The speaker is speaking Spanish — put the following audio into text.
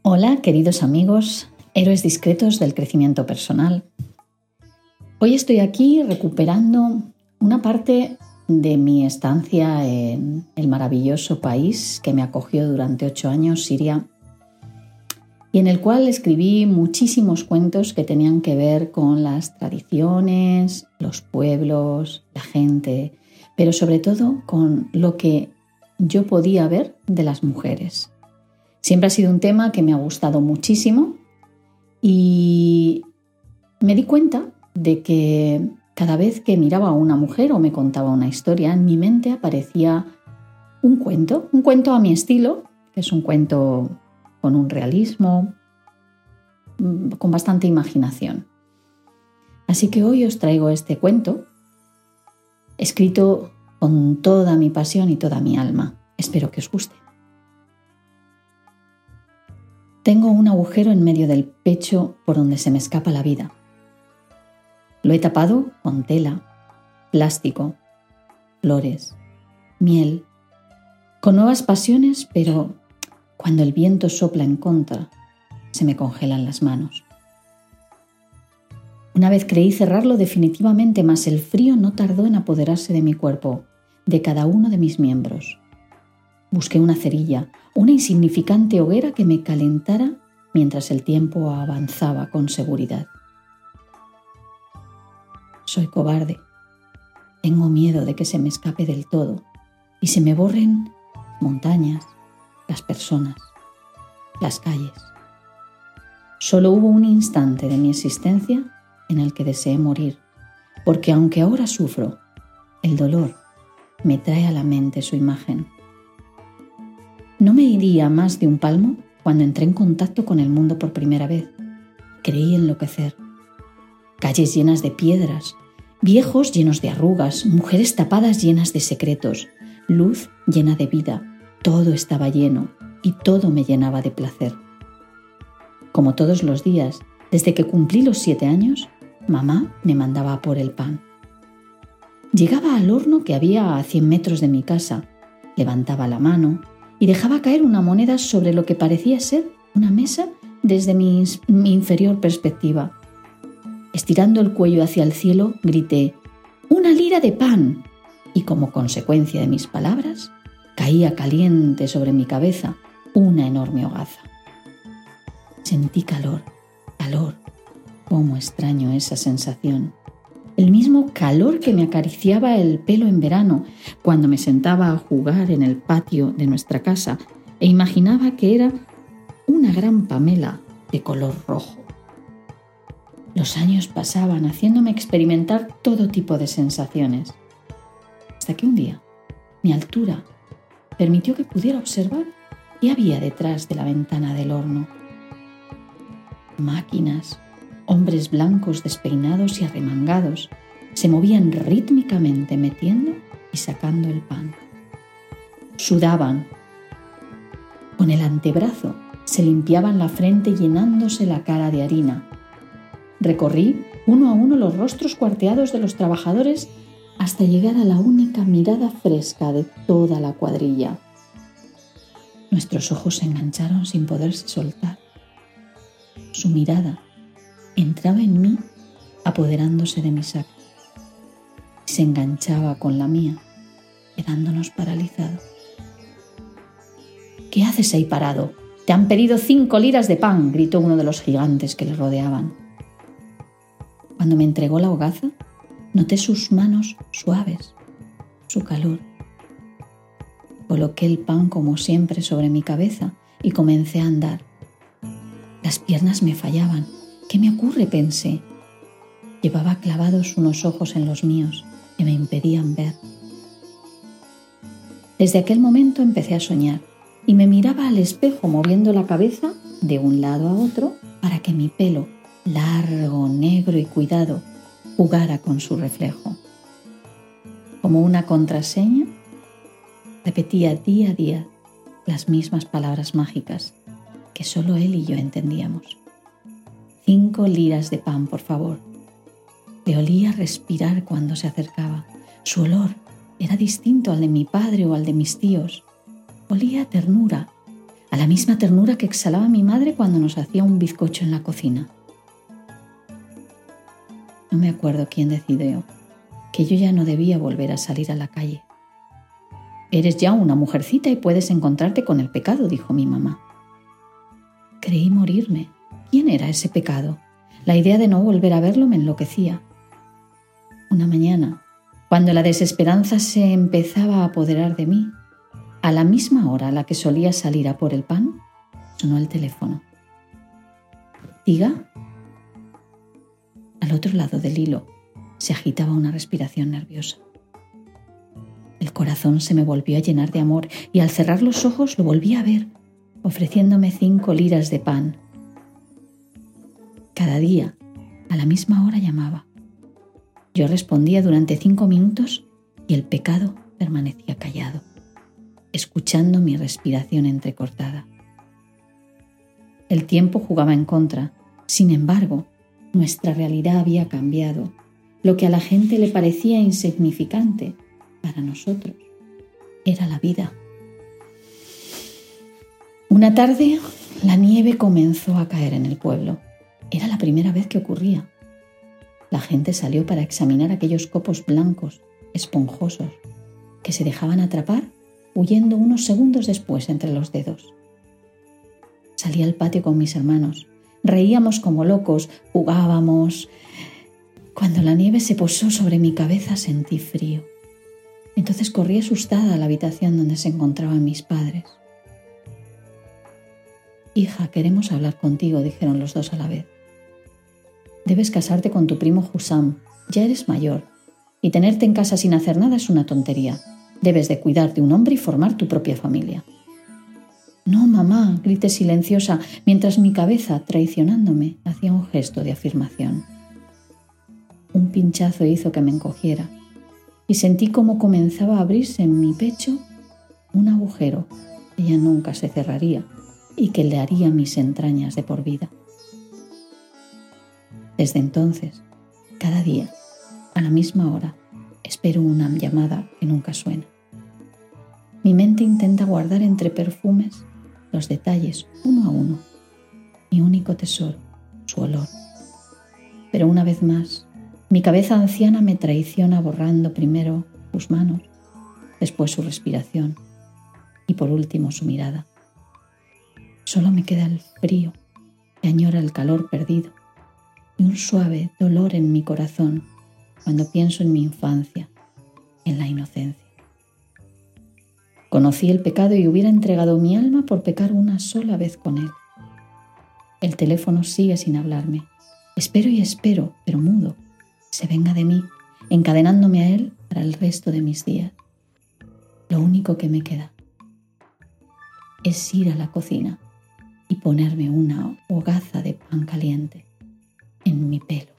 Hola, queridos amigos, héroes discretos del crecimiento personal. Hoy estoy aquí recuperando una parte de mi estancia en el maravilloso país que me acogió durante 8 años, Siria, y en el cual escribí muchísimos cuentos que tenían que ver con las tradiciones, los pueblos, la gente, pero sobre todo con lo que yo podía ver de las mujeres. Siempre ha sido un tema que me ha gustado muchísimo y me di cuenta de que cada vez que miraba a una mujer o me contaba una historia, en mi mente aparecía un cuento a mi estilo, que es un cuento con un realismo, con bastante imaginación. Así que hoy os traigo este cuento, escrito con toda mi pasión y toda mi alma. Espero que os guste. Tengo un agujero en medio del pecho por donde se me escapa la vida. Lo he tapado con tela, plástico, flores, miel, con nuevas pasiones, pero cuando el viento sopla en contra, se me congelan las manos. Una vez creí cerrarlo definitivamente, mas el frío no tardó en apoderarse de mi cuerpo, de cada uno de mis miembros. Busqué una cerilla, una insignificante hoguera que me calentara mientras el tiempo avanzaba con seguridad. Soy cobarde. Tengo miedo de que se me escape del todo y se me borren montañas, las personas, las calles. Solo hubo un instante de mi existencia en el que deseé morir, porque aunque ahora sufro, el dolor me trae a la mente su imagen. No me iría más de un palmo cuando entré en contacto con el mundo por primera vez. Creí enloquecer. Calles llenas de piedras, viejos llenos de arrugas, mujeres tapadas llenas de secretos, luz llena de vida. Todo estaba lleno y todo me llenaba de placer. Como todos los días, desde que cumplí los 7 años, mamá me mandaba a por el pan. Llegaba al horno que había a 100 metros de mi casa, levantaba la mano y dejaba caer una moneda sobre lo que parecía ser una mesa desde mi inferior perspectiva. Estirando el cuello hacia el cielo, grité: ¡1 lira de pan! Y como consecuencia de mis palabras, caía caliente sobre mi cabeza una enorme hogaza. Sentí calor. Cómo extraño esa sensación. El mismo calor que me acariciaba el pelo en verano cuando me sentaba a jugar en el patio de nuestra casa e imaginaba que era una gran pamela de color rojo. Los años pasaban haciéndome experimentar todo tipo de sensaciones, hasta que un día mi altura permitió que pudiera observar qué había detrás de la ventana del horno. Máquinas, hombres blancos despeinados y arremangados se movían rítmicamente metiendo y sacando el pan. Sudaban. Con el antebrazo se limpiaban la frente llenándose la cara de harina. Recorrí uno a uno los rostros cuarteados de los trabajadores hasta llegar a la única mirada fresca de toda la cuadrilla. Nuestros ojos se engancharon sin poderse soltar. Su mirada entraba en mí apoderándose de mi sacro y se enganchaba con la mía, quedándonos paralizados. ¿Qué haces ahí parado? Te han pedido 5 liras de pan, gritó uno de los gigantes que le rodeaban. Cuando me entregó la hogaza, noté sus manos suaves, su calor. Coloqué el pan como siempre sobre mi cabeza y comencé a andar. Las piernas me fallaban. ¿Qué me ocurre?, pensé. Llevaba clavados unos ojos en los míos que me impedían ver. Desde aquel momento empecé a soñar y me miraba al espejo moviendo la cabeza de un lado a otro para que mi pelo, largo, negro y cuidado, jugara con su reflejo. Como una contraseña, repetía día a día las mismas palabras mágicas que solo él y yo entendíamos. 5 liras de pan, por favor. Le olía respirar cuando se acercaba. Su olor era distinto al de mi padre o al de mis tíos. Olía a ternura, a la misma ternura que exhalaba mi madre cuando nos hacía un bizcocho en la cocina. No me acuerdo quién decidió que yo ya no debía volver a salir a la calle. «Eres ya una mujercita y puedes encontrarte con el pecado», dijo mi mamá. Creí morirme. ¿Quién era ese pecado? La idea de no volver a verlo me enloquecía. Una mañana, cuando la desesperanza se empezaba a apoderar de mí, a la misma hora a la que solía salir a por el pan, sonó el teléfono. «¿Diga?» Al otro lado del hilo se agitaba una respiración nerviosa. El corazón se me volvió a llenar de amor y al cerrar los ojos lo volví a ver, ofreciéndome 5 liras de pan. Cada día, a la misma hora llamaba. Yo respondía durante 5 minutos y el pecado permanecía callado, escuchando mi respiración entrecortada. El tiempo jugaba en contra. Sin embargo, nuestra realidad había cambiado. Lo que a la gente le parecía insignificante, para nosotros era la vida. Una tarde, la nieve comenzó a caer en el pueblo. Era la primera vez que ocurría. La gente salió para examinar aquellos copos blancos, esponjosos, que se dejaban atrapar, huyendo unos segundos después entre los dedos. Salí al patio con mis hermanos. Reíamos como locos, jugábamos. Cuando la nieve se posó sobre mi cabeza sentí frío. Entonces corrí asustada a la habitación donde se encontraban mis padres. «Hija, queremos hablar contigo», dijeron los dos a la vez. «Debes casarte con tu primo Hussam. Ya eres mayor. Y tenerte en casa sin hacer nada es una tontería. Debes de cuidar de un hombre y formar tu propia familia». «No, mamá», grité silenciosa, mientras mi cabeza, traicionándome, hacía un gesto de afirmación. Un pinchazo hizo que me encogiera y sentí cómo comenzaba a abrirse en mi pecho un agujero que ya nunca se cerraría y que le haría mis entrañas de por vida. Desde entonces, cada día, a la misma hora, espero una llamada que nunca suena. Mi mente intenta guardar entre perfumes los detalles uno a uno, mi único tesoro, su olor. Pero una vez más, mi cabeza anciana me traiciona borrando primero sus manos, después su respiración y por último su mirada. Solo me queda el frío que añora el calor perdido y un suave dolor en mi corazón cuando pienso en mi infancia, en la inocencia. Conocí el pecado y hubiera entregado mi alma por pecar una sola vez con él. El teléfono sigue sin hablarme. Espero y espero, pero mudo. Se venga de mí, encadenándome a él para el resto de mis días. Lo único que me queda es ir a la cocina y ponerme una hogaza de pan caliente en mi pelo.